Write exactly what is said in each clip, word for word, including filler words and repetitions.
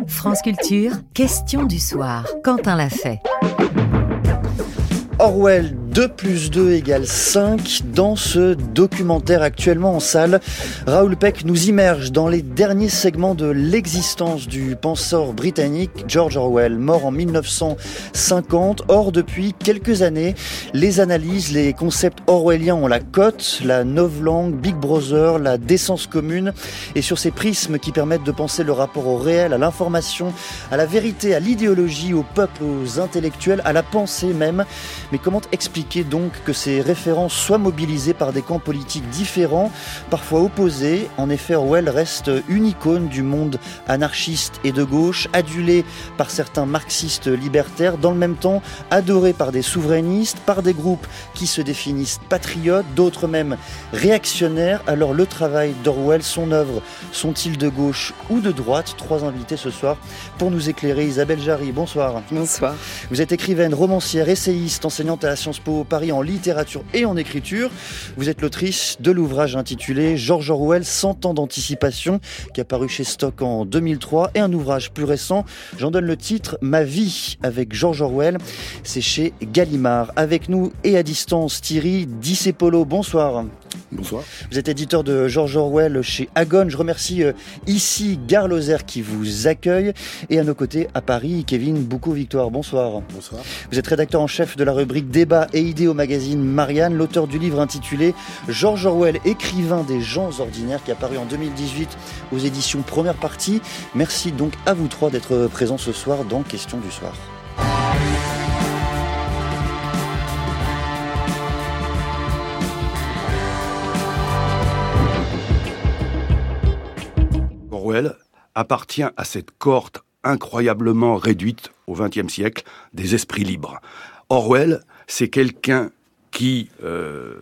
France Culture, question du soir. Quentin l'a fait. Orwell, deux plus deux égale cinq. Dans ce documentaire actuellement en salle, Raoul Peck nous immerge dans les derniers segments de l'existence du penseur britannique George Orwell, mort en mille neuf cent cinquante. Or, depuis quelques années, les analyses, les concepts orwelliens ont la cote, la novlangue, Big Brother, la décence commune, et sur ces prismes qui permettent de penser le rapport au réel, à l'information, à la vérité, à l'idéologie, au peuple, aux intellectuels, à la pensée même. Mais comment expliquer donc que ces références soient mobilisées par des camps politiques différents, parfois opposés? En effet, Orwell reste une icône du monde anarchiste et de gauche, adulé par certains marxistes libertaires, dans le même temps adoré par des souverainistes, par des groupes qui se définissent patriotes, d'autres même réactionnaires. Alors le travail d'Orwell, son œuvre, sont-ils de gauche ou de droite? Trois invités ce soir pour nous éclairer. Isabelle Jarry, bonsoir. Bonsoir. Vous êtes écrivaine, romancière, essayiste, enseignante à Sciences Po Paris en littérature et en écriture. Vous êtes l'autrice de l'ouvrage intitulé George Orwell, cent ans d'anticipation, qui a paru chez Stock en deux mille trois, et un ouvrage plus récent, j'en donne le titre, Ma vie avec George Orwell, c'est chez Gallimard. Avec nous et à distance, Thierry Discepolo, bonsoir. Bonsoir. Vous êtes éditeur de George Orwell chez Agone. Je remercie euh, ici Gare Lozère qui vous accueille. Et à nos côtés, à Paris, Kevin Boucaud-Victoire. Bonsoir. Bonsoir. Vous êtes rédacteur en chef de la rubrique Débat et idées au magazine Marianne, l'auteur du livre intitulé George Orwell, écrivain des gens ordinaires, qui a paru en deux mille dix-huit aux éditions Première Partie. Merci donc à vous trois d'être présents ce soir dans Question du soir. Orwell appartient à cette cohorte incroyablement réduite au vingtième siècle des esprits libres. Orwell, c'est quelqu'un qui euh,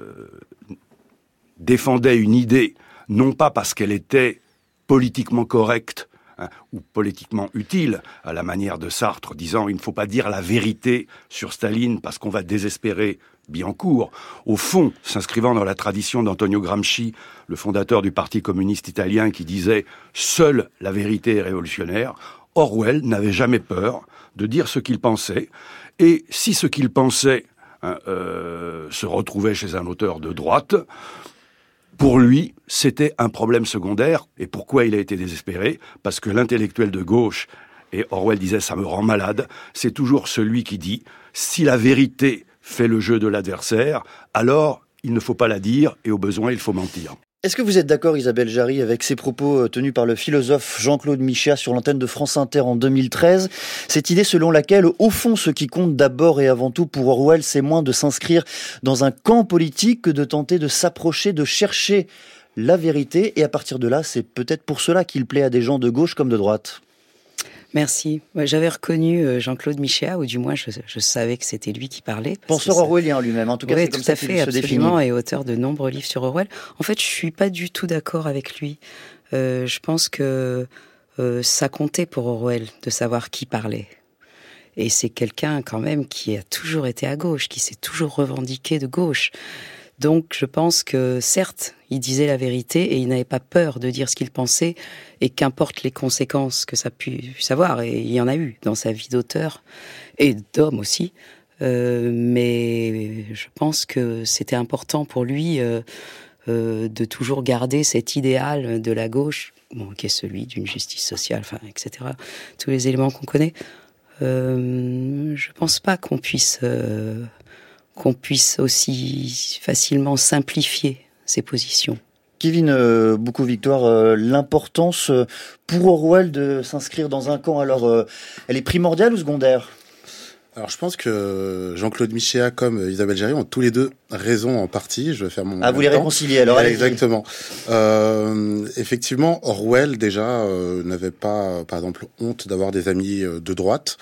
défendait une idée, non pas parce qu'elle était politiquement correcte, hein, ou politiquement utile, à la manière de Sartre, disant « il ne faut pas dire la vérité sur Staline parce qu'on va désespérer Billancourt », au fond, s'inscrivant dans la tradition d'Antonio Gramsci, le fondateur du Parti communiste italien, qui disait « seule la vérité est révolutionnaire », Orwell n'avait jamais peur de dire ce qu'il pensait, et si ce qu'il pensait hein, euh, se retrouvait chez un auteur de droite, pour lui, c'était un problème secondaire. Et pourquoi il a été désespéré? Parce que l'intellectuel de gauche, et Orwell disait « ça me rend malade », c'est toujours celui qui dit « si la vérité fait le jeu de l'adversaire, alors il ne faut pas la dire et au besoin il faut mentir ». Est-ce que vous êtes d'accord, Isabelle Jarry, avec ces propos tenus par le philosophe Jean-Claude Michéa sur l'antenne de France Inter en deux mille treize? Cette idée selon laquelle, au fond, ce qui compte d'abord et avant tout pour Orwell, c'est moins de s'inscrire dans un camp politique que de tenter de s'approcher, de chercher la vérité. Et à partir de là, c'est peut-être pour cela qu'il plaît à des gens de gauche comme de droite. Merci. J'avais reconnu Jean-Claude Michéa, ou du moins je, je savais que c'était lui qui parlait. Penseur orwellien lui-même, en tout cas, oui, c'est comme tout ça à qu'il fait, se définit. absolument, et auteur de nombreux livres sur Orwell. En fait, je suis pas du tout d'accord avec lui. Euh, je pense que euh, ça comptait pour Orwell de savoir qui parlait. Et c'est quelqu'un quand même qui a toujours été à gauche, qui s'est toujours revendiqué de gauche. Donc, je pense que, certes, il disait la vérité et il n'avait pas peur de dire ce qu'il pensait, et qu'importe les conséquences que ça puisse avoir, et il y en a eu dans sa vie d'auteur, et d'homme aussi, euh, mais je pense que c'était important pour lui euh, euh, de toujours garder cet idéal de la gauche, bon, qui est celui d'une justice sociale, enfin, et cetera, tous les éléments qu'on connaît. Euh, je pense pas qu'on puisse... Euh, qu'on puisse aussi facilement simplifier ses positions. Kevin euh, Boucaud-Victoire, euh, l'importance euh, pour Orwell de s'inscrire dans un camp, alors euh, elle est primordiale ou secondaire ? Alors, je pense que Jean-Claude Michéa comme Isabelle Jarry ont tous les deux raison en partie. Je vais faire mon... Ah, vous les réconciliez alors. Ouais, exactement. Euh, effectivement, Orwell, déjà, euh, n'avait pas, par exemple, honte d'avoir des amis de droite.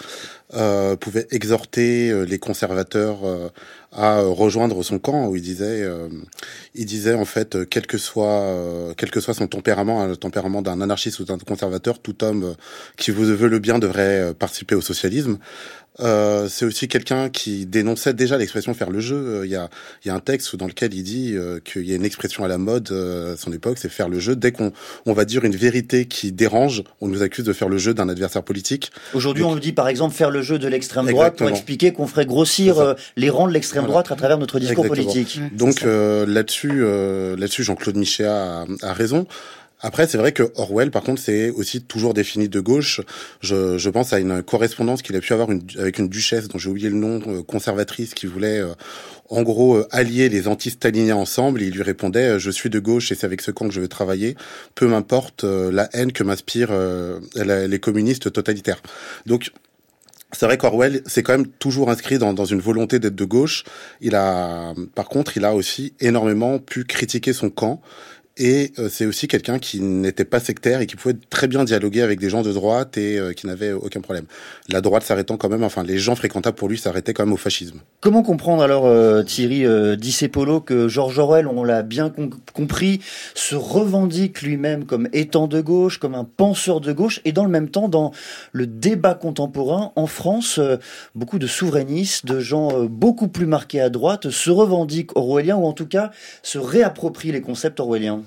euh, pouvait exhorter euh, les conservateurs euh, à rejoindre son camp, où il disait, euh, il disait en fait, quel que soit, euh, quel que soit son tempérament, le tempérament d'un anarchiste ou d'un conservateur, tout homme euh, qui vous veut le bien devrait participer au socialisme. Euh, c'est aussi quelqu'un qui dénonçait déjà l'expression faire le jeu. Il y a, il y a un texte dans lequel il dit euh, qu'il y a une expression à la mode euh, à son époque, c'est faire le jeu. Dès qu'on on va dire une vérité qui dérange, on nous accuse de faire le jeu d'un adversaire politique. Aujourd'hui, Donc, on nous dit par exemple faire le jeu de l'extrême droite exactement. pour expliquer qu'on ferait grossir euh, les rangs de l'extrême Voilà. droite à travers notre discours Exactement. politique. Donc euh, là-dessus, euh, là-dessus, Jean-Claude Michéa a, a raison. Après, c'est vrai que Orwell, par contre, c'est aussi toujours défini de gauche. Je, je pense à une correspondance qu'il a pu avoir une, avec une duchesse dont j'ai oublié le nom, euh, conservatrice, qui voulait, euh, en gros, euh, allier les anti-staliniens ensemble. Et il lui répondait euh, « Je suis de gauche et c'est avec ce camp que je veux travailler. Peu m'importe euh, la haine que m'inspirent euh, la, les communistes totalitaires. » Donc, c'est vrai qu'Orwell s'est quand même toujours inscrit dans, dans une volonté d'être de gauche. Il a, par contre, il a aussi énormément pu critiquer son camp. Et euh, c'est aussi quelqu'un qui n'était pas sectaire et qui pouvait très bien dialoguer avec des gens de droite et euh, qui n'avait aucun problème. La droite s'arrêtant quand même, enfin les gens fréquentables pour lui s'arrêtaient quand même au fascisme. Comment comprendre alors, euh, Thierry euh, Discepolo, que George Orwell, on l'a bien com- compris, se revendique lui-même comme étant de gauche, comme un penseur de gauche, et dans le même temps, dans le débat contemporain, en France, euh, beaucoup de souverainistes, de gens euh, beaucoup plus marqués à droite, se revendiquent orwelliens, ou en tout cas se réapproprient les concepts orwelliens.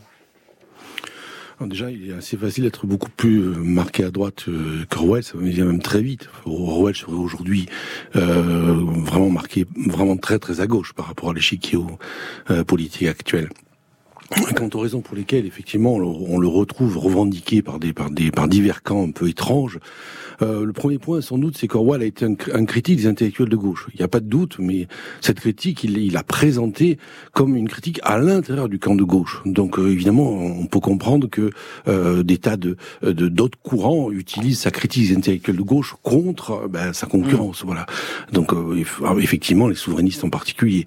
Alors déjà, il est assez facile d'être beaucoup plus marqué à droite euh, qu'Orwell, ça vient même très vite. Orwell serait aujourd'hui euh, vraiment marqué, vraiment très très à gauche par rapport à l'échiquier euh, politique actuel. Quant aux raisons pour lesquelles, effectivement, on le retrouve revendiqué par des, par des, par divers camps un peu étranges, euh, le premier point, sans doute, c'est qu'Orwell a été un, un critique des intellectuels de gauche. Il n'y a pas de doute, mais cette critique, il, il l'a présentée comme une critique à l'intérieur du camp de gauche. Donc, euh, évidemment, on peut comprendre que euh, des tas de, de d'autres courants utilisent sa critique des intellectuels de gauche contre ben, sa concurrence. Mmh. Voilà. Donc, euh, effectivement, les souverainistes en particulier.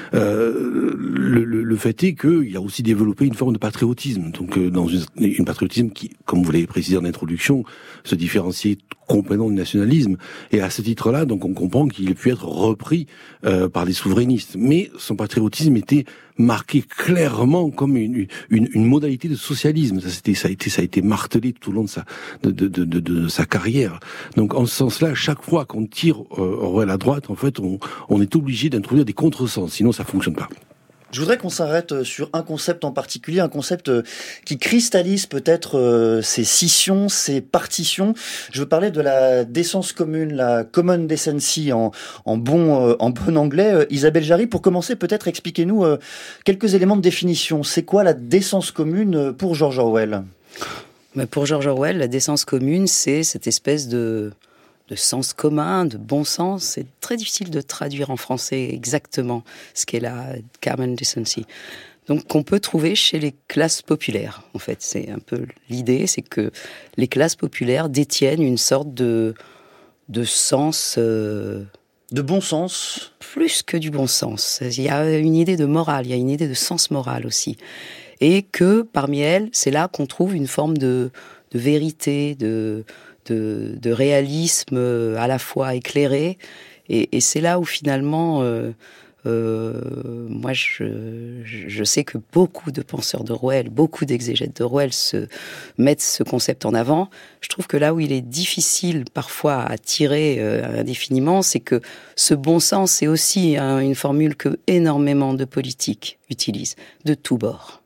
Euh, le, le, le fait est qu'il y a aussi développé une forme de patriotisme. Donc, euh, dans une, une patriotisme qui, comme vous l'avez précisé en introduction, se différenciait complètement du nationalisme. Et à ce titre-là, donc, on comprend qu'il ait pu être repris euh, par des souverainistes. Mais son patriotisme était marqué clairement comme une, une, une modalité de socialisme. Ça, c'était, ça a été, ça a été martelé tout au long de sa, de, de, de, de, de sa carrière. Donc, en ce sens-là, chaque fois qu'on tire euh, Orwell à droite, en fait, on, on est obligé d'introduire des contresens. Sinon, ça fonctionne pas. Je voudrais qu'on s'arrête sur un concept en particulier, un concept qui cristallise peut-être ces scissions, ces partitions. Je veux parler de la décence commune, la common decency en, en, bon, en bon anglais. Isabelle Jarry, pour commencer, peut-être expliquez-nous quelques éléments de définition. C'est quoi la décence commune pour George Orwell ? Pour George Orwell, la décence commune, c'est cette espèce de... de sens commun, de bon sens. C'est très difficile de traduire en français exactement ce qu'est la common decency. Donc, qu'on peut trouver chez les classes populaires. En fait, c'est un peu l'idée, c'est que les classes populaires détiennent une sorte de, de sens... Euh, de bon sens ? Plus que du bon sens. Il y a une idée de morale, il y a une idée de sens moral aussi. Et que, parmi elles, c'est là qu'on trouve une forme de, de vérité, de... De, de réalisme à la fois éclairé, et, et c'est là où finalement, euh, euh, moi je, je sais que beaucoup de penseurs d'Orwell, beaucoup d'exégètes d'Orwell se mettent ce concept en avant. Je trouve que là où il est difficile parfois à tirer euh, indéfiniment, c'est que ce bon sens, c'est aussi hein, une formule que énormément de politiques utilisent, de tous bords.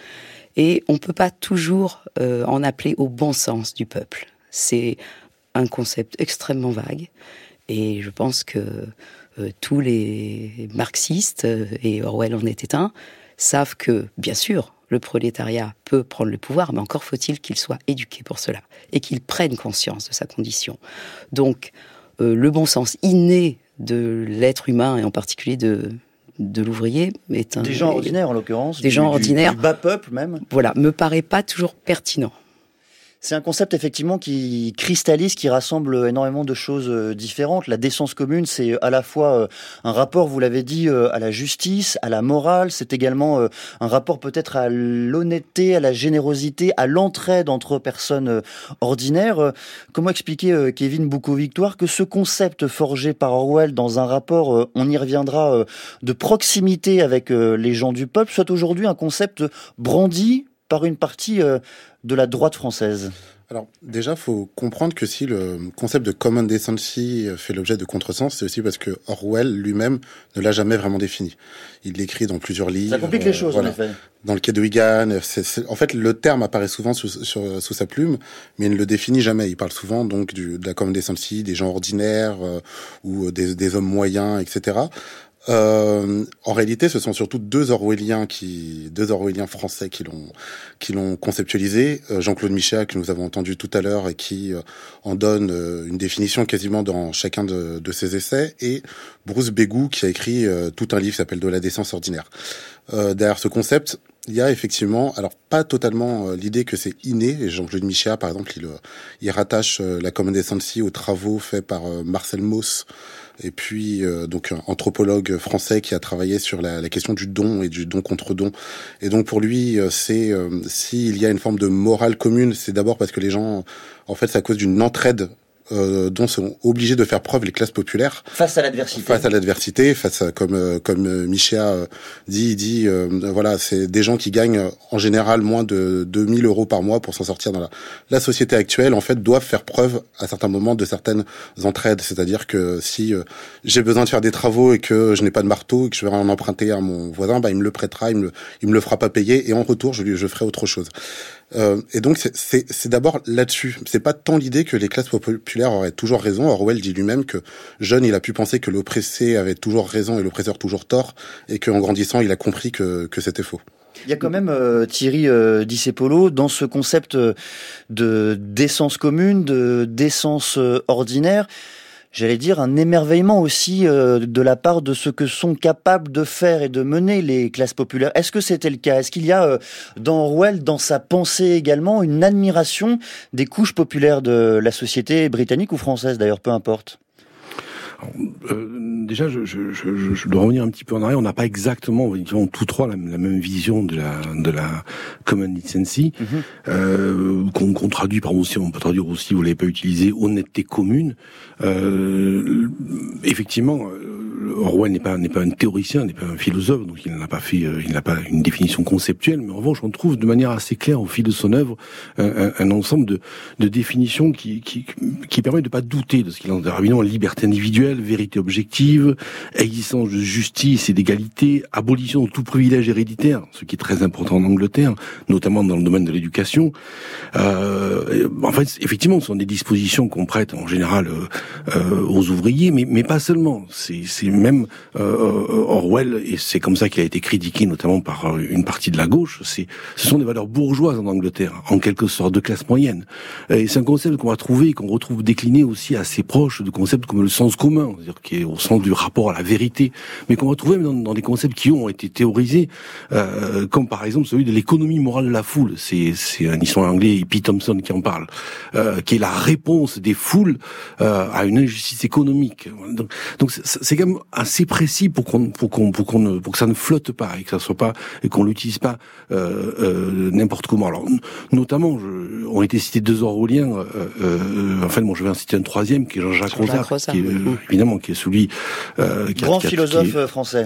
Et on ne peut pas toujours euh, en appeler au bon sens du peuple. C'est un concept extrêmement vague et je pense que euh, tous les marxistes, euh, et Orwell en était un, savent que, bien sûr, le prolétariat peut prendre le pouvoir, mais encore faut-il qu'il soit éduqué pour cela et qu'il prenne conscience de sa condition. Donc, euh, le bon sens inné de l'être humain et en particulier de... de l'ouvrier est un... Des gens ordinaires en l'occurrence. Des du, gens du, ordinaires. Du bas peuple même. Voilà, me paraît pas toujours pertinent. C'est un concept effectivement qui cristallise, qui rassemble énormément de choses différentes. La décence commune, c'est à la fois un rapport, vous l'avez dit, à la justice, à la morale. C'est également un rapport peut-être à l'honnêteté, à la générosité, à l'entraide entre personnes ordinaires. Comment expliquer, Kevin Boucaud-Victoire, que ce concept forgé par Orwell dans un rapport, on y reviendra, de proximité avec les gens du peuple, soit aujourd'hui un concept brandi par une partie de la droite française? Alors déjà, faut comprendre que si le concept de common decency fait l'objet de contresens, c'est aussi parce que Orwell lui-même ne l'a jamais vraiment défini. Il l'écrit dans plusieurs livres. Ça complique les choses, euh, voilà. En effet. Dans le Quai de Wigan, c'est, c'est, en fait, le terme apparaît souvent sous, sur, sous sa plume, mais il ne le définit jamais. Il parle souvent donc du, de la common decency, des gens ordinaires euh, ou des, des hommes moyens, et cetera. Euh, en réalité, ce sont surtout deux Orwelliens qui, deux Orwelliens français qui l'ont, qui l'ont conceptualisé. Euh, Jean-Claude Michéa, que nous avons entendu tout à l'heure et qui euh, en donne euh, une définition quasiment dans chacun de, de ses essais, et Bruce Bégou, qui a écrit euh, tout un livre qui s'appelle De la décence ordinaire. Euh, derrière ce concept, il y a effectivement, alors pas totalement euh, l'idée que c'est inné, et Jean-Claude Michéa, par exemple, il, il rattache euh, la common decency aux travaux faits par euh, Marcel Mauss, et puis euh, donc un anthropologue français qui a travaillé sur la, la question du don et du don contre don. Et donc pour lui, euh, c'est euh, s'il y a une forme de morale commune, c'est d'abord parce que les gens, en fait, c'est à cause d'une entraide Euh, dont sont obligés de faire preuve les classes populaires face à l'adversité. Face à l'adversité, face à, comme euh, comme euh, Michéa euh, dit, il dit euh, voilà, c'est des gens qui gagnent euh, en général moins de deux mille euros par mois pour s'en sortir dans la la société actuelle. En fait, doivent faire preuve à certains moments de certaines entraides, c'est-à-dire que si euh, j'ai besoin de faire des travaux et que je n'ai pas de marteau et que je vais en emprunter à mon voisin, bah il me le prêtera, il me le, il me le fera pas payer et en retour je lui je ferai autre chose. Euh, et donc c'est, c'est, c'est d'abord là-dessus. C'est pas tant l'idée que les classes populaires auraient toujours raison. Orwell dit lui-même que jeune, il a pu penser que l'oppressé avait toujours raison et l'oppresseur toujours tort, et qu'en grandissant, il a compris que, que c'était faux. Il y a quand même, euh, Thierry euh, Discepolo, dans ce concept de décence commune, de décence euh, ordinaire, j'allais dire un émerveillement aussi euh, de la part de ce que sont capables de faire et de mener les classes populaires. Est-ce que c'était le cas? Est-ce qu'il y a euh, dans Orwell, dans sa pensée également, une admiration des couches populaires de la société britannique ou française d'ailleurs, peu importe? Euh, déjà, je, je, je, je dois revenir un petit peu en arrière. On n'a pas exactement, disons, tous trois la, la même vision de la de la common decency, mm-hmm. euh, qu'on, qu'on traduit par aussi, on peut traduire aussi, vous l'avez pas utilisé, honnêteté commune. Euh, effectivement, Orwell n'est pas n'est pas un théoricien, n'est pas un philosophe, donc il n'a pas fait, euh, il n'a pas une définition conceptuelle. Mais en revanche, on trouve de manière assez claire au fil de son œuvre un, un, un ensemble de de définitions qui qui qui permet de pas douter de ce qu'il en est. Évidemment, liberté individuelle, vérité objective, existence de justice et d'égalité, abolition de tout privilège héréditaire, ce qui est très important en Angleterre, notamment dans le domaine de l'éducation. Euh, en fait, effectivement, ce sont des dispositions qu'on prête en général euh, euh, aux ouvriers, mais, mais pas seulement. C'est, c'est même euh, Orwell, et c'est comme ça qu'il a été critiqué, notamment par une partie de la gauche, c'est, ce sont des valeurs bourgeoises en Angleterre, en quelque sorte de classe moyenne. Et c'est un concept qu'on va trouver, qu'on retrouve décliné aussi assez proche de concepts comme le sens commun, c'est-à-dire qui est au sens du rapport à la vérité, mais qu'on va trouver dans, dans des concepts qui ont été théorisés, euh, comme par exemple celui de l'économie morale de la foule. C'est, c'est un historien anglais, P. Thompson, qui en parle, euh, qui est la réponse des foules euh, à une injustice économique. Donc, donc c'est, c'est quand même assez précis pour qu'on, pour qu'on, pour qu'on, ne, pour que ça ne flotte pas et que ça soit pas, et qu'on l'utilise pas euh, euh, n'importe comment. Alors, notamment, je, ont été cités deux Orwelliens. Euh, euh, en fait, bon, je vais en citer un troisième qui est Jean-Jacques Rosard, qui est, euh, évidemment, qui est celui euh, qui grand a, qui a, philosophe qui est, français.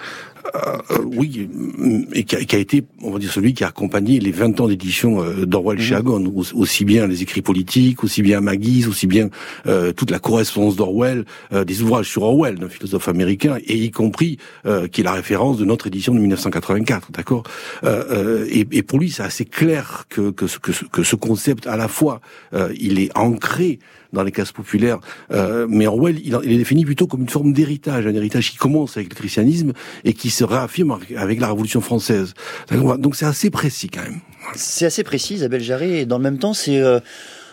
Euh, oui, et qui a, qui a été, on va dire, celui qui a accompagné les vingt ans d'édition euh, d'Orwell mmh. chez Agon, aussi bien les écrits politiques, aussi bien Maggie's, aussi bien euh, toute la correspondance d'Orwell, euh, des ouvrages sur Orwell, d'un philosophe américain, et y compris euh, qui est la référence de notre édition de dix-neuf cent quatre-vingt-quatre, d'accord. Euh, euh, et, et pour lui, c'est assez clair que que ce, que ce, que ce concept, à la fois, euh, il est ancré dans les classes populaires, euh, mais Orwell, il, il est défini plutôt comme une forme d'héritage, un héritage qui commence avec le christianisme et qui se réaffirme avec la Révolution française. Donc c'est assez précis quand même. C'est assez précis, Isabelle Jarret, et dans le même temps, c'est euh,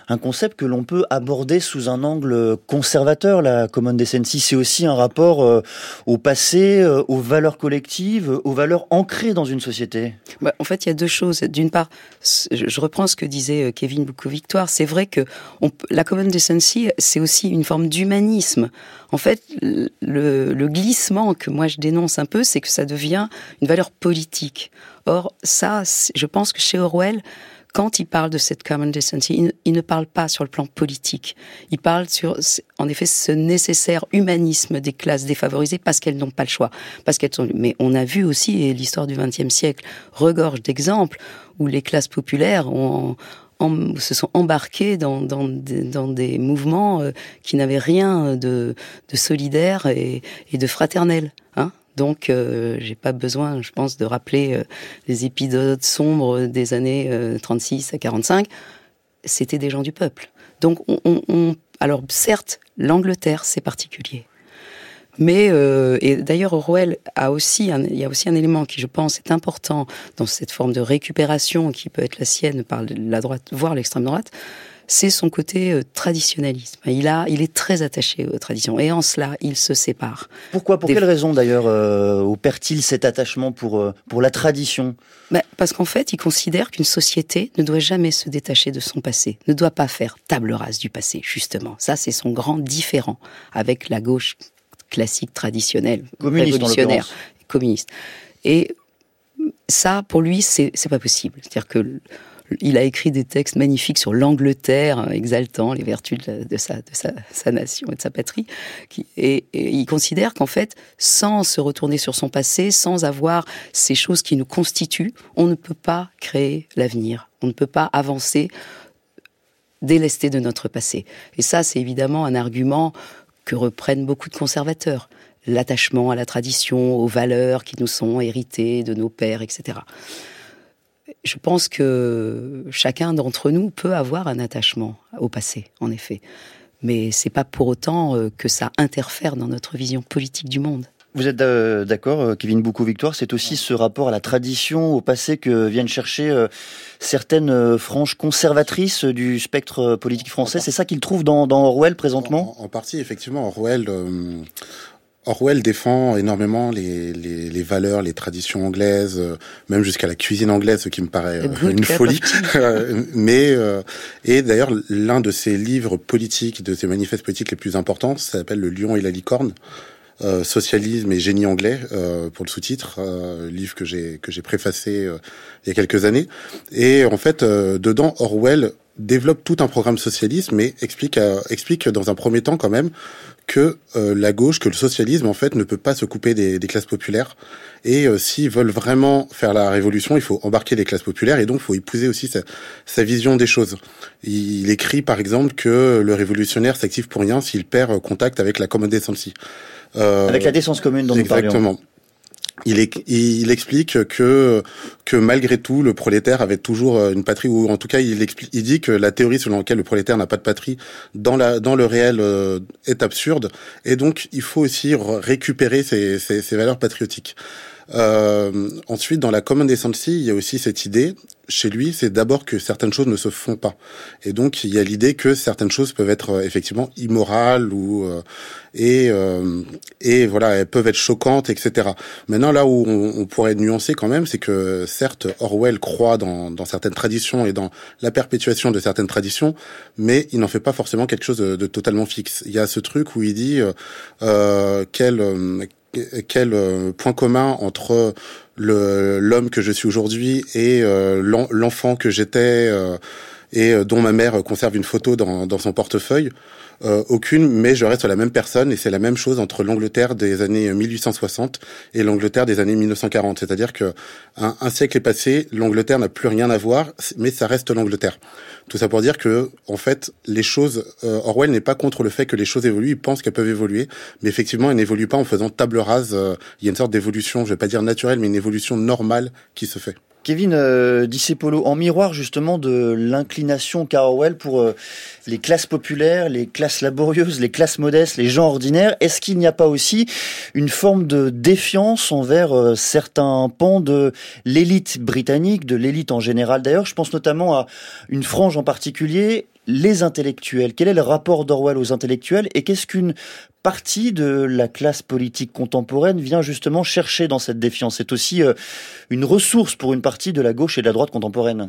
un concept que l'on peut aborder sous un angle conservateur. La common decency, c'est aussi un rapport euh, au passé, euh, aux valeurs collectives, aux valeurs ancrées dans une société. Bah, en fait, il y a deux choses. D'une part, je reprends ce que disait Kevin Bouckou-Victoire. C'est vrai que on, la common decency, c'est aussi une forme d'humanisme. En fait, le, le glissement que moi je dénonce un peu, c'est que ça devient une valeur politique. Or, ça, je pense que chez Orwell, quand il parle de cette common decency, il, il ne parle pas sur le plan politique. Il parle sur, en effet, ce nécessaire humanisme des classes défavorisées parce qu'elles n'ont pas le choix. Parce qu'elles sont... Mais on a vu aussi, et l'histoire du vingtième siècle regorge d'exemples où les classes populaires ont, en, se sont embarquées dans, dans, dans des mouvements qui n'avaient rien de, de solidaire et, et de fraternel, hein. Donc, euh, j'ai pas besoin, je pense, de rappeler euh, les épisodes sombres des années euh, trente-six à quarante-cinq. C'était des gens du peuple. Donc, on, on, on... alors certes, l'Angleterre, c'est particulier. Mais euh, et d'ailleurs, Orwell a aussi, un, il y a aussi un élément qui, je pense, est important dans cette forme de récupération qui peut être la sienne par la droite, voire l'extrême droite. C'est son côté euh, traditionnalisme. Il a, il est très attaché aux traditions, et en cela, il se sépare. Pourquoi ? Pour Des... quelle raison d'ailleurs euh, opère-t-il cet attachement pour euh, pour la tradition ? Ben, parce qu'en fait, il considère qu'une société ne doit jamais se détacher de son passé, ne doit pas faire table rase du passé, justement. Ça, c'est son grand différend avec la gauche classique, traditionnelle, communiste, révolutionnaire, communiste. Et ça, pour lui, c'est c'est pas possible. C'est-à-dire que il a écrit des textes magnifiques sur l'Angleterre, exaltant les vertus de, de, sa, de sa, sa nation et de sa patrie. Qui, et, et il considère qu'en fait, sans se retourner sur son passé, sans avoir ces choses qui nous constituent, on ne peut pas créer l'avenir. On ne peut pas avancer délesté de notre passé. Et ça, c'est évidemment un argument que reprennent beaucoup de conservateurs. L'attachement à la tradition, aux valeurs qui nous sont héritées de nos pères, et cetera. Je pense que chacun d'entre nous peut avoir un attachement au passé, en effet. Mais c'est pas pour autant que ça interfère dans notre vision politique du monde. Vous êtes d'accord, Kevin Bouckou-Victoire, c'est aussi ce rapport à la tradition, au passé que viennent chercher certaines franges conservatrices du spectre politique français. C'est ça qu'ils trouvent dans, dans Orwell présentement ? En, en partie, effectivement. Orwell... Euh... Orwell défend énormément les, les, les valeurs, les traditions anglaises, euh, même jusqu'à la cuisine anglaise, ce qui me paraît euh, une folie. Mais euh, et d'ailleurs, l'un de ses livres politiques, de ses manifestes politiques les plus importants, ça s'appelle Le Lion et la licorne, euh, socialisme et génie anglais euh, pour le sous-titre, euh, livre que j'ai que j'ai préfacé euh, il y a quelques années. Et en fait, euh, dedans, Orwell développe tout un programme socialiste, mais explique euh, explique dans un premier temps quand même que euh, la gauche, que le socialisme, en fait, ne peut pas se couper des, des classes populaires. Et euh, s'ils veulent vraiment faire la révolution, il faut embarquer les classes populaires, et donc il faut épouser aussi sa, sa vision des choses. Il, il écrit, par exemple, que le révolutionnaire s'active pour rien s'il perd contact avec la common decency. Euh, avec la décence commune dont nous parlions. Exactement. Il, est, il explique que que malgré tout, le prolétaire avait toujours une patrie, ou en tout cas, il explique, il dit que la théorie selon laquelle le prolétaire n'a pas de patrie dans la dans le réel euh, est absurde, et donc il faut aussi récupérer ces ces, ces valeurs patriotiques. Euh, ensuite, dans la common decency, il y a aussi cette idée, chez lui, c'est d'abord que certaines choses ne se font pas. Et donc, il y a l'idée que certaines choses peuvent être euh, effectivement immorales ou euh, et euh, et voilà, elles peuvent être choquantes, et cetera. Maintenant, là où on, on pourrait nuancer quand même, c'est que certes, Orwell croit dans, dans certaines traditions et dans la perpétuation de certaines traditions, mais il n'en fait pas forcément quelque chose de, de totalement fixe. Il y a ce truc où il dit euh, euh, quel euh, quel euh, point commun entre le l'homme que je suis aujourd'hui et euh, l'en, l'enfant que j'étais euh, et euh, dont ma mère conserve une photo dans, dans son portefeuille. Euh, aucune, mais je reste la même personne, et c'est la même chose entre l'Angleterre des années mille huit cent soixante et l'Angleterre des années mille neuf cent quarante. C'est-à-dire que un, un siècle est passé, l'Angleterre n'a plus rien à voir, mais ça reste l'Angleterre. Tout ça pour dire que, en fait, les choses, euh, Orwell n'est pas contre le fait que les choses évoluent, il pense qu'elles peuvent évoluer, mais effectivement, elles n'évoluent pas en faisant table rase. Euh, il y a une sorte d'évolution, je vais pas dire naturelle, mais une évolution normale qui se fait. Kevin euh, Discepolo, en miroir justement de l'inclination qu'a Orwell pour euh, les classes populaires, les classes laborieuses, les classes modestes, les gens ordinaires, est-ce qu'il n'y a pas aussi une forme de défiance envers euh, certains pans de l'élite britannique, de l'élite en général d'ailleurs? Je pense notamment à une frange en particulier, les intellectuels. Quel est le rapport d'Orwell aux intellectuels et qu'est-ce qu'une partie de la classe politique contemporaine vient justement chercher dans cette défiance? C'est aussi euh, une ressource pour une partie de la gauche et de la droite contemporaine.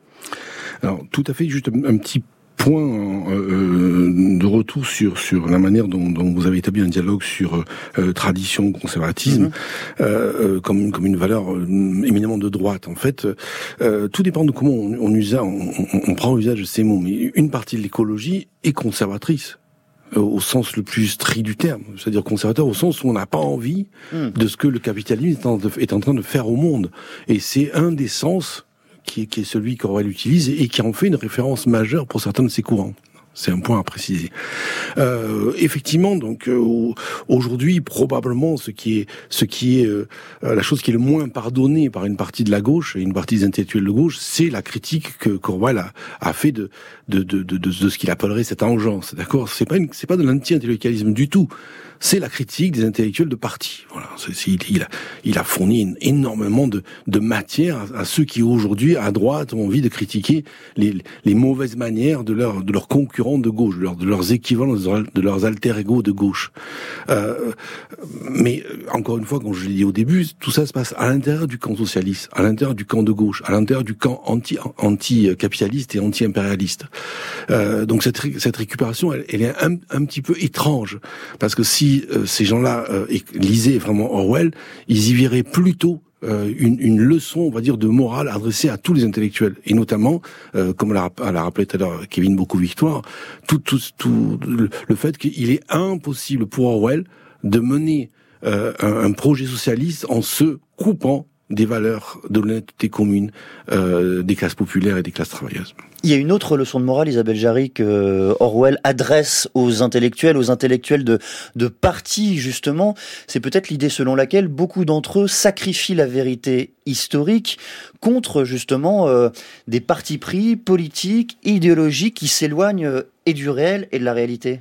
Alors, tout à fait, juste un, un petit point euh, de retour sur sur la manière dont, dont vous avez établi un dialogue sur euh, tradition, conservatisme, mm-hmm. euh, comme comme une valeur euh, éminemment de droite. En fait, euh, tout dépend de comment on, on, usa, on, on, on prend usage de ces mots. Mais une partie de l'écologie est conservatrice euh, au sens le plus strict du terme, c'est-à-dire conservateur au sens où on n'a pas envie mm. de ce que le capitalisme est en, est en train de faire au monde. Et c'est un des sens Qui est, qui est celui qu'Orwell utilise et qui en fait une référence majeure pour certains de ses courants. C'est un point à préciser. Euh, effectivement, donc euh, aujourd'hui, probablement, ce qui est, ce qui est euh, la chose qui est le moins pardonnée par une partie de la gauche et une partie des intellectuels de gauche, c'est la critique que Orwell a, a fait de de, de de de de ce qu'il appellerait cette engeance. D'accord, c'est pas une, c'est pas de l'anti-intellectualisme du tout. C'est la critique des intellectuels de parti. Voilà, c'est, c'est, il, a, il a fourni énormément de, de matière à, à ceux qui aujourd'hui à droite ont envie de critiquer les, les mauvaises manières de leurs de leurs concurrents de gauche, de, leur, de leurs équivalents, de leurs alter ego de gauche. Euh, mais encore une fois, comme je l'ai dit au début, tout ça se passe à l'intérieur du camp socialiste, à l'intérieur du camp de gauche, à l'intérieur du camp anti anti-capitaliste et anti-impérialiste. Euh, donc cette cette récupération, elle, elle est un, un petit peu étrange parce que si Si euh, ces gens-là euh, lisaient vraiment Orwell, ils y verraient plutôt euh, une, une leçon, on va dire, de morale adressée à tous les intellectuels, et notamment, euh, comme l'a, l'a rappelé tout à l'heure Kevin Bocou-Victoire, tout, tout, tout le, le fait qu'il est impossible pour Orwell de mener euh, un, un projet socialiste en se coupant des valeurs de l'honnêteté commune euh, des classes populaires et des classes travailleuses. Il y a une autre leçon de morale, Isabelle Jarry, que Orwell adresse aux intellectuels, aux intellectuels de, de parti, justement. C'est peut-être l'idée selon laquelle beaucoup d'entre eux sacrifient la vérité historique contre, justement, euh, des partis pris politiques, idéologiques qui s'éloignent euh, et du réel et de la réalité.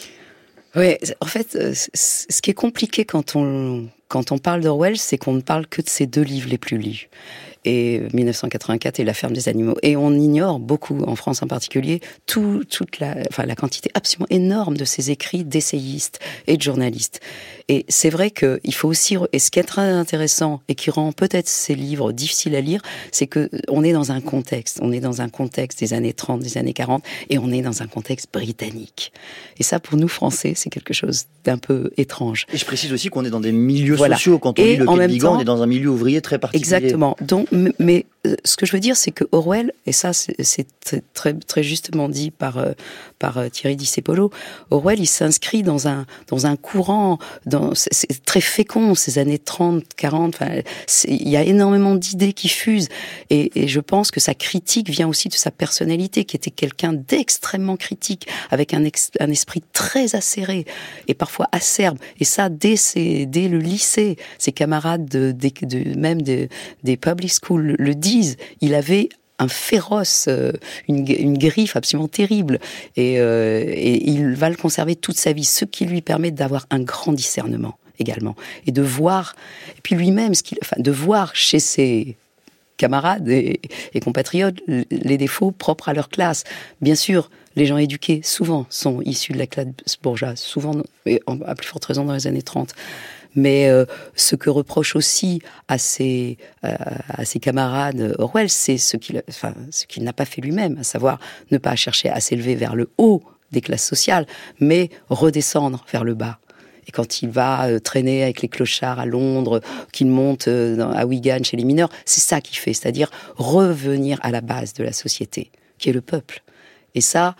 Oui, en fait, ce qui est compliqué quand on, quand on parle d'Orwell, c'est qu'on ne parle que de ces deux livres les plus lus. Et mille neuf cent quatre-vingt-quatre et La ferme des animaux. Et on ignore beaucoup, en France en particulier, tout, toute la, enfin, la quantité absolument énorme de ces écrits d'essayistes et de journalistes. Et c'est vrai qu'il faut aussi, et ce qui est très intéressant et qui rend peut-être ces livres difficiles à lire, c'est que on est dans un contexte, on est dans un contexte des années trente, des années quarante, et on est dans un contexte britannique. Et ça, pour nous, Français, c'est quelque chose d'un peu étrange. Et je précise aussi qu'on est dans des milieux voilà. sociaux. Quand on et lit Le Quai de Vigan, temps, on est dans un milieu ouvrier très particulier. Exactement. Donc, mais euh, ce que je veux dire, c'est que Orwell, et ça, c'est, c'est très, très justement dit par, euh, par euh, Thierry Discepolo, Orwell, il s'inscrit dans un, dans un courant, dans, c'est, c'est très fécond, ces années trente, quarante, enfin, il y a énormément d'idées qui fusent, et, et je pense que sa critique vient aussi de sa personnalité, qui était quelqu'un d'extrêmement critique, avec un, ex, un esprit très acéré, et parfois acerbe, et ça, dès, ses, dès le lycée, ses camarades, de, de, de, même de, des public schools le disent, il avait un féroce, euh, une, une griffe absolument terrible, et, euh, et il va le conserver toute sa vie, ce qui lui permet d'avoir un grand discernement également, et de voir, et puis lui-même, ce qu'il, enfin, de voir chez ses camarades et, et compatriotes les défauts propres à leur classe. Bien sûr, les gens éduqués, souvent, sont issus de la classe bourgeoise, souvent, et à plus forte raison dans les années trente. Mais euh, ce que reproche aussi à ses, euh, à ses camarades Orwell, c'est ce qu'il, enfin, ce qu'il n'a pas fait lui-même, à savoir ne pas chercher à s'élever vers le haut des classes sociales, mais redescendre vers le bas. Et quand il va euh, traîner avec les clochards à Londres, qu'il monte euh, dans, à Wigan chez les mineurs, c'est ça qu'il fait, c'est-à-dire revenir à la base de la société, qui est le peuple. Et ça,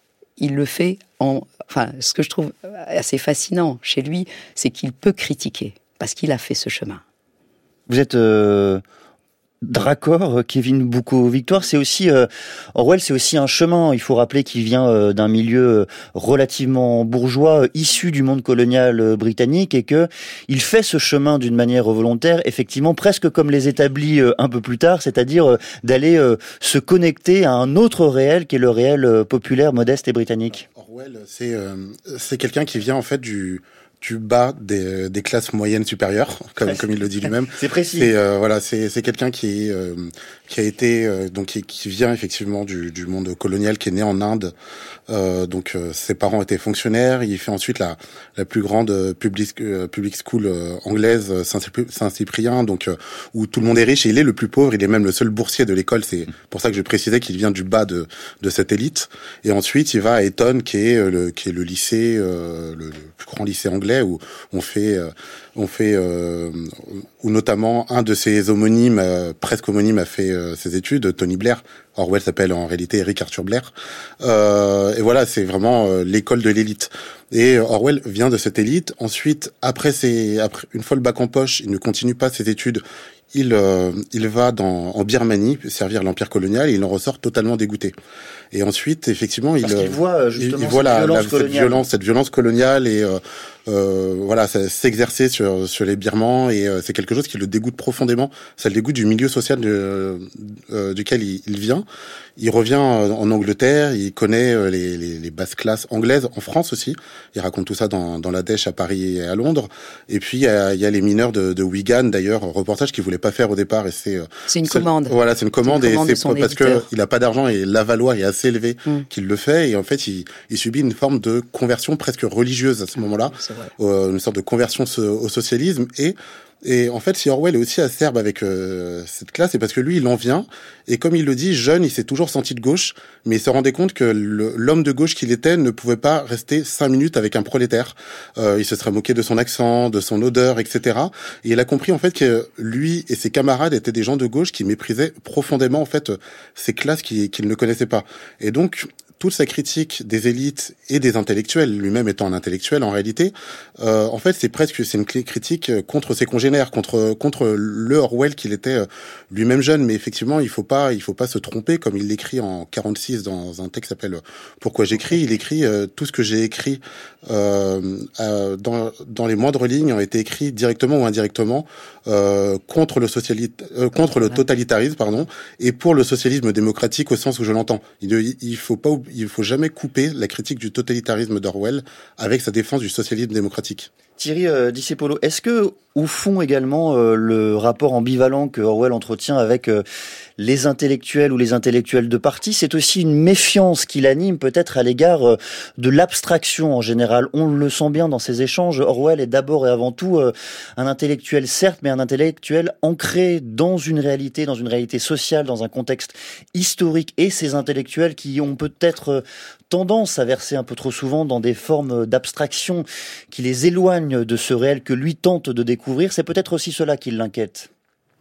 il le fait en... Enfin, ce que je trouve assez fascinant chez lui, c'est qu'il peut critiquer, parce qu'il a fait ce chemin. Vous êtes euh, d'accord, Kevin Bocou-Victoire, c'est aussi... Euh, Orwell, c'est aussi un chemin. Il faut rappeler qu'il vient euh, d'un milieu relativement bourgeois, euh, issu du monde colonial euh, britannique, et que il fait ce chemin d'une manière volontaire, effectivement, presque comme les établis euh, un peu plus tard, c'est-à-dire euh, d'aller euh, se connecter à un autre réel, qui est le réel euh, populaire, modeste et britannique. Orwell, c'est, euh, c'est quelqu'un qui vient en fait du... du bas des, des classes moyennes supérieures, comme, comme il le dit lui-même. C'est précis. Et euh, voilà, c'est, c'est quelqu'un qui, euh, qui a été, euh, donc qui, qui vient effectivement du, du monde colonial, qui est né en Inde. Euh, donc euh, ses parents étaient fonctionnaires. Il fait ensuite la, la plus grande public, euh, public school euh, anglaise, Saint-Cyprien, donc euh, où tout le monde est riche et il est le plus pauvre. Il est même le seul boursier de l'école. C'est pour ça que je précisais qu'il vient du bas de, de cette élite. Et ensuite, il va à Eton, qui est le, qui est le lycée, euh, le, le plus grand lycée anglais où on fait, euh, on fait, euh, où notamment un de ses homonymes, euh, presque homonyme, a fait euh, ses études, Tony Blair. Orwell s'appelle en réalité Eric Arthur Blair. Euh, et voilà, c'est vraiment euh, l'école de l'élite. Et Orwell vient de cette élite. Ensuite, après ses, après une fois le bac en poche, il ne continue pas ses études. Il, euh, il va dans, en Birmanie servir l'empire colonial et il en ressort totalement dégoûté. Et ensuite, effectivement, Parce il, qu'il voit justement il, il voit la, violence la, coloniale. cette violence, cette violence coloniale et euh, euh, voilà, ça s'exercer sur sur les Birmans et euh, c'est quelque chose qui le dégoûte profondément. Ça le dégoûte du milieu social de, euh, duquel il, il vient. Il revient en Angleterre, il connaît les, les, les basses classes anglaises, en France aussi. Il raconte tout ça dans, dans la Dèche à Paris et à Londres. Et puis il y a, il y a les mineurs de, de Wigan, d'ailleurs, reportage qu'il voulait pas faire au départ. Et c'est c'est une c'est, commande. Voilà, c'est une commande, c'est une commande et c'est parce que il a pas d'argent et l'avaloir est assez élevé mm. qu'il le fait. Et en fait, il, il subit une forme de conversion presque religieuse à ce moment-là, euh, une sorte de conversion au socialisme et Et en fait, si Orwell est aussi acerbe avec euh, cette classe, c'est parce que lui, il en vient. Et comme il le dit, jeune, il s'est toujours senti de gauche, mais il se rendait compte que le, l'homme de gauche qu'il était ne pouvait pas rester cinq minutes avec un prolétaire. Euh, il se serait moqué de son accent, de son odeur, et cetera. Et il a compris en fait que lui et ses camarades étaient des gens de gauche qui méprisaient profondément en fait ces classes qu'il, qu'il ne connaissait pas. Et donc toute sa critique des élites et des intellectuels, lui-même étant un intellectuel en réalité, euh, en fait c'est presque c'est une critique contre ses congénères, contre contre le Orwell qu'il était lui-même jeune. Mais effectivement, il faut pas il faut pas se tromper, comme il l'écrit en quarante-six dans un texte qui s'appelle Pourquoi j'écris. Il écrit euh, tout ce que j'ai écrit euh, euh, dans dans les moindres lignes ont été écrits directement ou indirectement euh, contre le socialisme, euh, contre le totalitarisme, pardon, et pour le socialisme démocratique au sens où je l'entends. Il il faut pas il faut jamais couper la critique du totalitarisme d'Orwell avec sa défense du socialisme démocratique. Thierry euh, Discepolo, est-ce que, au fond également, euh, le rapport ambivalent que Orwell entretient avec euh, les intellectuels ou les intellectuels de parti, c'est aussi une méfiance qui l'anime peut-être à l'égard euh, de l'abstraction en général? On le sent bien dans ces échanges. Orwell est d'abord et avant tout euh, un intellectuel, certes, mais un intellectuel ancré dans une réalité, dans une réalité sociale, dans un contexte historique. Et ces intellectuels qui ont peut-être euh, tendance à verser un peu trop souvent dans des formes d'abstraction qui les éloignent de ce réel que lui tente de découvrir, c'est peut-être aussi cela qui l'inquiète.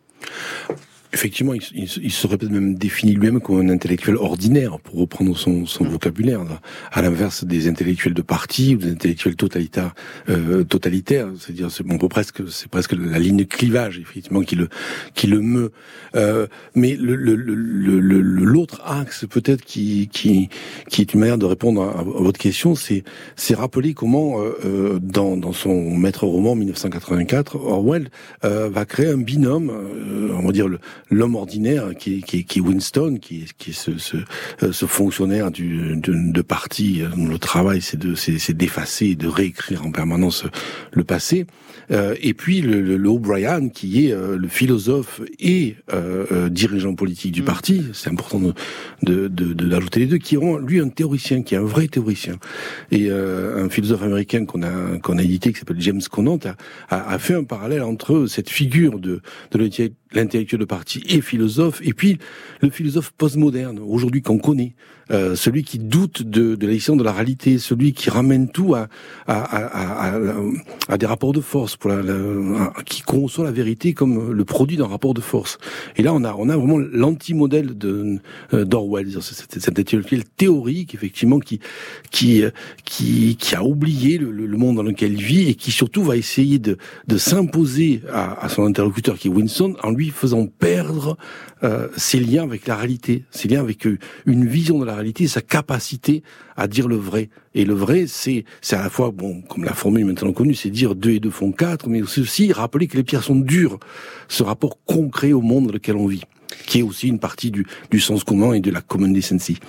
Effectivement, il, il, il serait peut-être même défini lui-même comme un intellectuel ordinaire, pour reprendre son, son vocabulaire, là. À l'inverse des intellectuels de parti ou des intellectuels totalitaires, euh, totalitaires, c'est-à-dire c'est, on peut presque, c'est presque la ligne de clivage, effectivement, qui le qui le meut. Euh, mais le, le, le, le, l'autre axe, peut-être, qui qui qui est une manière de répondre à, à votre question, c'est c'est rappeler comment euh, dans dans son maître roman dix-neuf cent quatre-vingt-quatre, Orwell euh, va créer un binôme, euh, on va dire le l'homme ordinaire qui est, qui est, qui est Winston, qui est, qui est ce, ce, ce fonctionnaire du, de, de parti dont le travail c'est de c'est, c'est d'effacer et de réécrire en permanence le passé, euh, et puis le, le, le O'Brien qui est euh, le philosophe et euh, euh, dirigeant politique du mmh. parti. C'est important de, de, de, de d'ajouter les deux, qui ont lui un théoricien, qui est un vrai théoricien, et euh, un philosophe américain qu'on a qu'on a édité qui s'appelle James Conant a, a, a fait un parallèle entre cette figure de, de l'intellectuel de parti et philosophe, et puis le philosophe postmoderne, aujourd'hui qu'on connaît, euh, celui qui doute de, de l'existence de la réalité, celui qui ramène tout à, à, à, à, à des rapports de force, pour la, la, à, qui conçoit la vérité comme le produit d'un rapport de force. Et là, on a, on a vraiment l'anti-modèle de, euh, d'Orwell, cet, cet intellectuel théorique, effectivement, qui, qui, qui, qui a oublié le, le monde dans lequel il vit et qui surtout va essayer de, de s'imposer à, à son interlocuteur qui est Winston en lui faisant perdre euh, ses liens avec la réalité, ses liens avec euh, une vision de la réalité, sa capacité à dire le vrai. Et le vrai, c'est, c'est à la fois, bon, comme la formule maintenant connue, c'est dire deux et deux font quatre, mais c'est aussi rappeler que les pierres sont dures, ce rapport concret au monde dans lequel on vit, qui est aussi une partie du, du sens commun et de la common decency.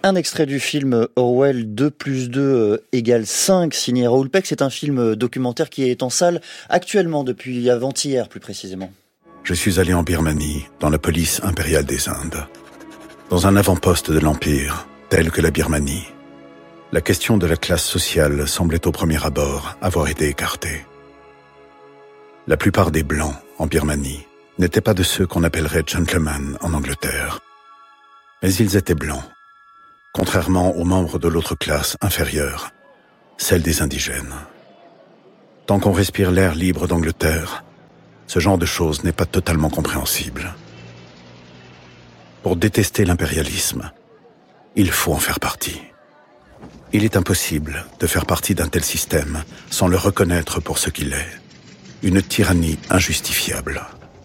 Un extrait du film Orwell, deux plus deux égale cinq, signé Raoul Peck. C'est un film documentaire qui est en salle actuellement depuis avant-hier, plus précisément. Je suis allé en Birmanie, dans la police impériale des Indes. Dans un avant-poste de l'Empire, tel que la Birmanie, la question de la classe sociale semblait au premier abord avoir été écartée. La plupart des Blancs en Birmanie n'étaient pas de ceux qu'on appellerait gentlemen en Angleterre. Mais ils étaient blancs, contrairement aux membres de l'autre classe inférieure, celle des indigènes. Tant qu'on respire l'air libre d'Angleterre, ce genre de choses n'est pas totalement compréhensible. Pour détester l'impérialisme, il faut en faire partie. Il est impossible de faire partie d'un tel système sans le reconnaître pour ce qu'il est, une tyrannie injustifiable.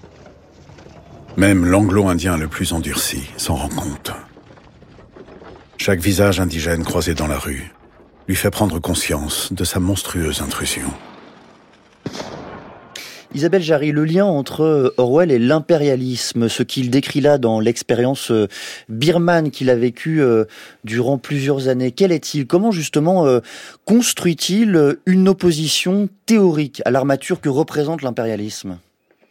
Même l'anglo-indien le plus endurci s'en rend compte. Chaque visage indigène croisé dans la rue lui fait prendre conscience de sa monstrueuse intrusion. Isabelle Jarry, le lien entre Orwell et l'impérialisme, ce qu'il décrit là dans l'expérience birmane qu'il a vécue durant plusieurs années, quel est-il ? Comment justement construit-il une opposition théorique à l'armature que représente l'impérialisme ?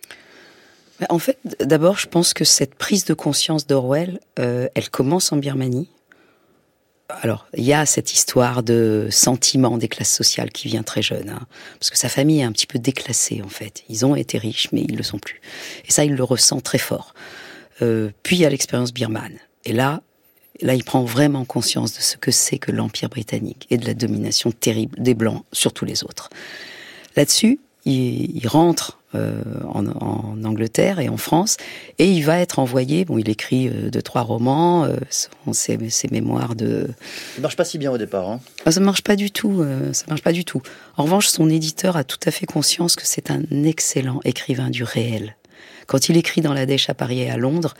En fait, d'abord, je pense que cette prise de conscience d'Orwell, euh, elle commence en Birmanie. Alors, il y a cette histoire de sentiment des classes sociales qui vient très jeune, hein, parce que sa famille est un petit peu déclassée, en fait. Ils ont été riches, mais ils le sont plus. Et ça, il le ressent très fort. Euh, puis, il y a l'expérience birmane. Et là, là, il prend vraiment conscience de ce que c'est que l'Empire britannique et de la domination terrible des Blancs sur tous les autres. Là-dessus, il, il rentre Euh, en, en Angleterre et en France, et il va être envoyé, bon, il écrit euh, deux, trois romans, euh, son, ses, ses mémoires de... Ça marche pas si bien au départ, hein. Ah, ça marche pas du tout, euh, ça marche pas du tout. En revanche, son éditeur a tout à fait conscience que c'est un excellent écrivain du réel. Quand il écrit dans la Dèche à Paris et à Londres,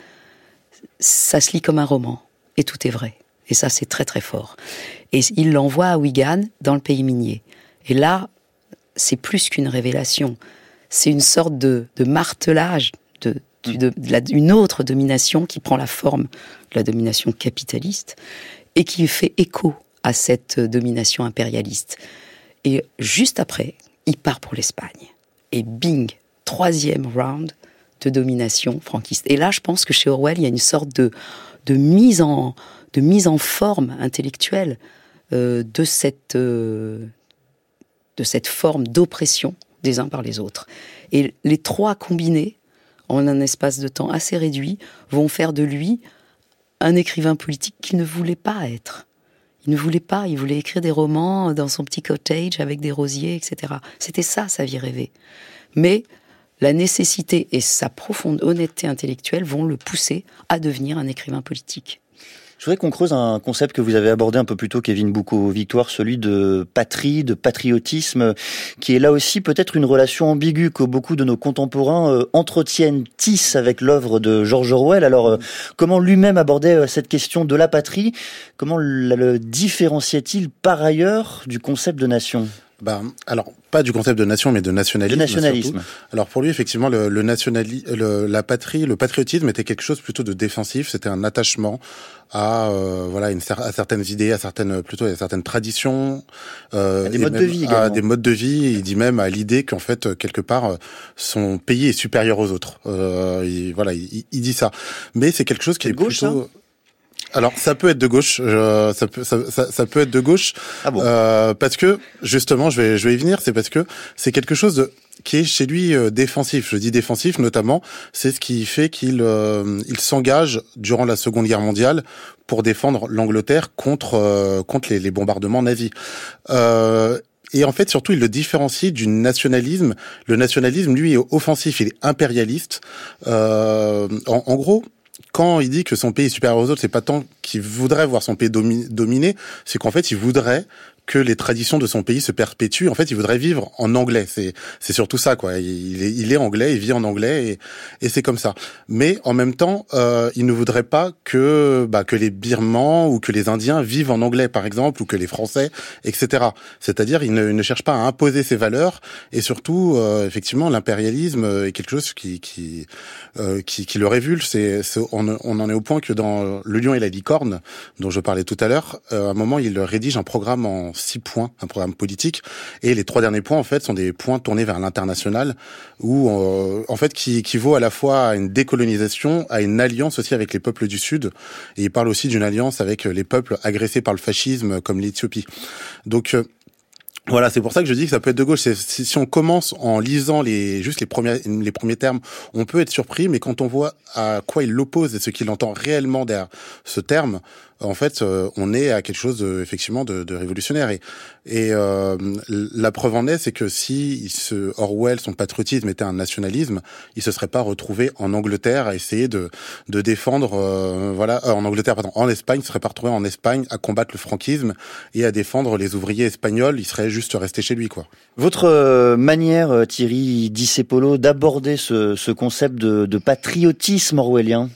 ça se lit comme un roman, et tout est vrai. Et ça, c'est très très fort. Et il l'envoie à Wigan, dans le pays minier. Et là, c'est plus qu'une révélation. C'est une sorte de, de martelage de, de, de, de la, une autre domination qui prend la forme de la domination capitaliste et qui fait écho à cette domination impérialiste. Et juste après, il part pour l'Espagne. Et bing, troisième round de domination franquiste. Et là, je pense que chez Orwell, il y a une sorte de, de, mise, en, de mise en forme intellectuelle euh, de, cette, euh, de cette forme d'oppression des uns par les autres. Et les trois combinés, en un espace de temps assez réduit, vont faire de lui un écrivain politique qu'il ne voulait pas être. Il ne voulait pas, il voulait écrire des romans dans son petit cottage avec des rosiers, et cetera. C'était ça, sa vie rêvée. Mais la nécessité et sa profonde honnêteté intellectuelle vont le pousser à devenir un écrivain politique. Je voudrais qu'on creuse un concept que vous avez abordé un peu plus tôt, Kevin Boucaud-Victoire, celui de patrie, de patriotisme, qui est là aussi peut-être une relation ambiguë que beaucoup de nos contemporains euh, entretiennent, tissent avec l'œuvre de George Orwell. Alors, euh, comment lui-même abordait euh, cette question de la patrie ? Comment le, le différenciait-il par ailleurs du concept de nation ? Bah, alors, pas du concept de nation, mais de nationalisme. De nationalisme. Surtout. Alors, pour lui, effectivement, le, le nationali, le, la patrie, le patriotisme était quelque chose plutôt de défensif. C'était un attachement à, euh, voilà, une, à certaines idées, à certaines, plutôt à certaines traditions, euh, à des modes de vie également. À des modes de vie. Il dit même à l'idée qu'en fait, quelque part, son pays est supérieur aux autres. Euh, il, voilà, il, il dit ça. Mais c'est quelque chose qui c'est est gauche, plutôt. Ça Alors ça peut être de gauche, euh, ça peut ça, ça, ça peut être de gauche, ah bon euh, parce que justement je vais je vais y venir, c'est parce que c'est quelque chose de, qui est chez lui euh, défensif. Je dis défensif notamment, c'est ce qui fait qu'il euh, il s'engage durant la Seconde Guerre mondiale pour défendre l'Angleterre contre euh, contre les, les bombardements nazis. Euh, Et en fait, surtout, il le différencie du nationalisme. Le nationalisme, lui, est offensif, il est impérialiste. Euh, en, en gros, quand il dit que son pays est supérieur aux autres, c'est pas tant qu'il voudrait voir son pays domi- dominé, c'est qu'en fait, il voudrait que les traditions de son pays se perpétuent. En fait, il voudrait vivre en anglais. C'est, c'est surtout ça, quoi. Il est, il est anglais, il vit en anglais, et, et c'est comme ça. Mais en même temps, euh, il ne voudrait pas que, bah, que les Birmans ou que les Indiens vivent en anglais, par exemple, ou que les Français, et cetera. C'est-à-dire, il ne, il ne cherche pas à imposer ses valeurs, et surtout, euh, effectivement, l'impérialisme est quelque chose qui, qui, euh, qui, qui le révulse. C'est, c'est on, on en est au point que dans Le Lion et la Licorne, dont je parlais tout à l'heure, euh, à un moment, il rédige un programme en six points, un programme politique, et les trois derniers points, en fait, sont des points tournés vers l'international, où, euh, en fait, qui équivaut à la fois à une décolonisation, à une alliance aussi avec les peuples du Sud, et il parle aussi d'une alliance avec les peuples agressés par le fascisme, comme l'Éthiopie. Donc, euh, voilà, c'est pour ça que je dis que ça peut être de gauche. C'est, si on commence en lisant les juste les premiers les premiers termes, on peut être surpris, mais quand on voit à quoi il l'oppose et ce qu'il entend réellement derrière ce terme, en fait, euh, on est à quelque chose de, effectivement de, de révolutionnaire. Et, et euh, la preuve en est, c'est que si ce Orwell, son patriotisme était un nationalisme, il se serait pas retrouvé en Angleterre à essayer de de défendre, euh, voilà, euh, en Angleterre, pardon, en Espagne, il se serait pas retrouvé en Espagne à combattre le franquisme et à défendre les ouvriers espagnols. Il serait juste resté chez lui, quoi. Votre euh, manière, Thierry Discepolo, d'aborder ce, ce concept de, de patriotisme orwellien.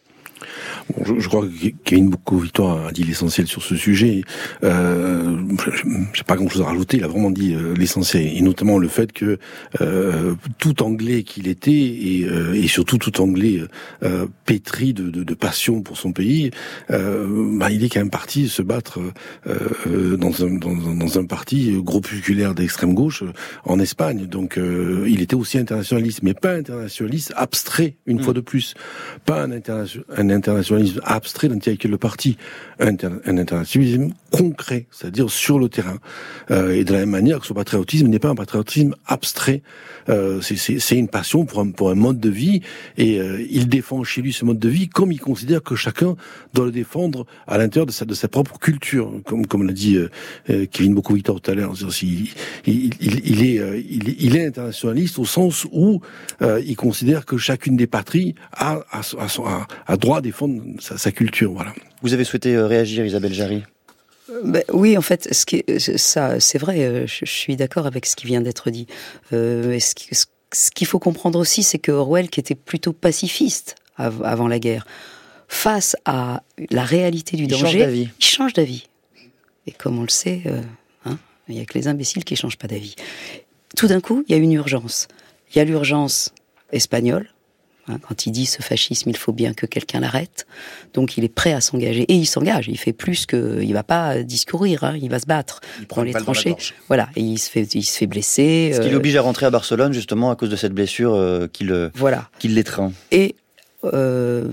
Bon, je, je crois que Kevin Bouckault-Victoire a dit l'essentiel sur ce sujet. Euh, j'ai pas grand-chose à rajouter. Il a vraiment dit euh, l'essentiel, et notamment le fait que euh, tout Anglais qu'il était, et, euh, et surtout tout Anglais euh, pétri de, de, de passion pour son pays, euh, bah, il est quand même parti se battre euh, dans, un, dans, dans un parti groupusculaire d'extrême gauche en Espagne. Donc, euh, il était aussi internationaliste, mais pas internationaliste abstrait, une mmh. fois de plus, pas un, internation, un internationaliste abstrait d'un tel quel le parti, un, un internationalisme concret, c'est-à-dire sur le terrain. Euh, et de la même manière que ce patriotisme n'est pas un patriotisme abstrait, euh, c'est, c'est, c'est une passion pour un, pour un mode de vie, et euh, il défend chez lui ce mode de vie comme il considère que chacun doit le défendre à l'intérieur de sa, de sa propre culture, comme, comme l'a dit euh, Kevin Bouckault-Victoire tout à l'heure. Il, il, il, il, est, euh, il, il est internationaliste au sens où euh, il considère que chacune des patries a, a, a, a, a droit à défendre Sa, sa culture, voilà. Vous avez souhaité euh, réagir, Isabelle Jarry? Euh, bah, oui, en fait, ce qui est, ça, c'est vrai. Euh, je, je suis d'accord avec ce qui vient d'être dit. Euh, ce, qui, ce, ce qu'il faut comprendre aussi, c'est que Orwell, qui était plutôt pacifiste av- avant la guerre, face à la réalité du il danger, change d'avis. il change d'avis. Et comme on le sait, euh, hein, il n'y a que les imbéciles qui changent pas d'avis. Tout d'un coup, il y a une urgence. Il y a l'urgence espagnole. Quand il dit ce fascisme, il faut bien que quelqu'un l'arrête. Donc il est prêt à s'engager. Et il s'engage. Il fait plus que... Il va pas discourir, hein, il va se battre dans les tranchées. Voilà. Et il se fait, il se fait blesser. Ce qui euh... l'oblige à rentrer à Barcelone, justement, à cause de cette blessure euh, qui, le, voilà. qui l'étreint. Et... Euh...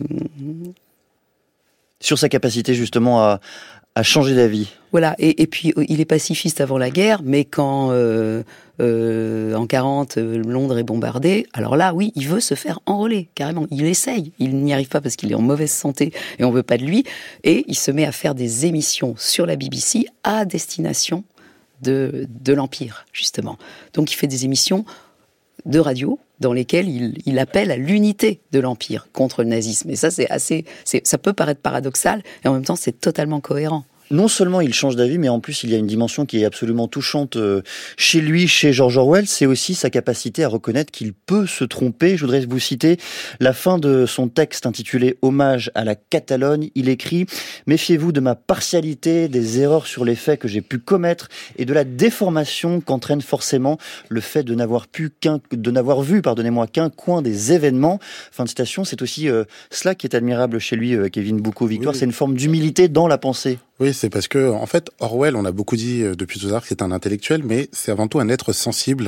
Sur sa capacité, justement, à... à changer d'avis. Voilà, et, et puis il est pacifiste avant la guerre, mais quand euh, euh, en quarante Londres est bombardée, alors là, oui, il veut se faire enrôler, carrément. Il essaye, il n'y arrive pas parce qu'il est en mauvaise santé et on veut pas de lui, et il se met à faire des émissions sur la B B C à destination de, de l'Empire, justement. Donc il fait des émissions de radio dans lesquelles il, il appelle à l'unité de l'Empire contre le nazisme. Et ça, c'est assez, c'est, ça peut paraître paradoxal, et en même temps, c'est totalement cohérent. Non seulement il change d'avis, mais en plus il y a une dimension qui est absolument touchante chez lui, chez George Orwell, c'est aussi sa capacité à reconnaître qu'il peut se tromper. Je voudrais vous citer la fin de son texte intitulé « Hommage à la Catalogne ». Il écrit « Méfiez-vous de ma partialité, des erreurs sur les faits que j'ai pu commettre et de la déformation qu'entraîne forcément le fait de n'avoir pu qu'un, de n'avoir vu, pardonnez-moi, qu'un coin des événements ». Fin de citation, c'est aussi euh, cela qui est admirable chez lui, euh, Kevin Bouckault-Victoire, oui. C'est une forme d'humilité dans la pensée. Oui, c'est parce que, en fait, Orwell, on a beaucoup dit depuis tout à l'heure que c'est un intellectuel, mais c'est avant tout un être sensible.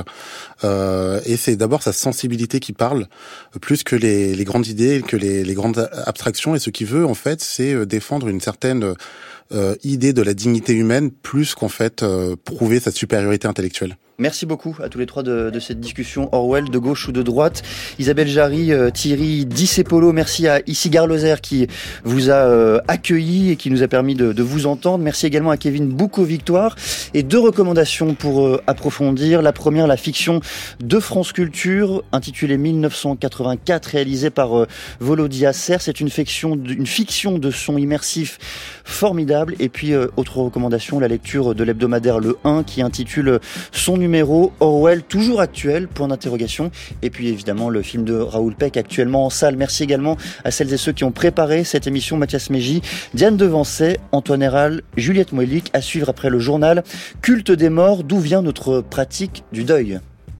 Euh, et c'est d'abord sa sensibilité qui parle, plus que les, les grandes idées, que les, les grandes abstractions. Et ce qu'il veut, en fait, c'est défendre une certaine euh, idée de la dignité humaine, plus qu'en fait euh, prouver sa supériorité intellectuelle. Merci beaucoup à tous les trois de, de cette discussion Orwell, de gauche ou de droite. Isabelle Jarry, euh, Thierry Discepolo, merci à Isigard Lozère qui vous a euh, accueilli et qui nous a permis de, de vous entendre. Merci également à Kevin Bouckault-Victoire. Et deux recommandations pour euh, approfondir. La première, la fiction de France Culture, intitulée mille neuf cent quatre-vingt-quatre, réalisée par euh, Volodya Ser. C'est une fiction, une fiction de son immersif formidable. Et puis, euh, autre recommandation, la lecture de l'hebdomadaire Le un qui intitule son numéro Orwell, toujours actuel, point d'interrogation. Et puis évidemment le film de Raoul Peck actuellement en salle. Merci également à celles et ceux qui ont préparé cette émission, Mathias Mégy, Diane Devancet, Antoine Héral, Juliette Moellic, à suivre après le journal Culte des morts, d'où vient notre pratique du deuil.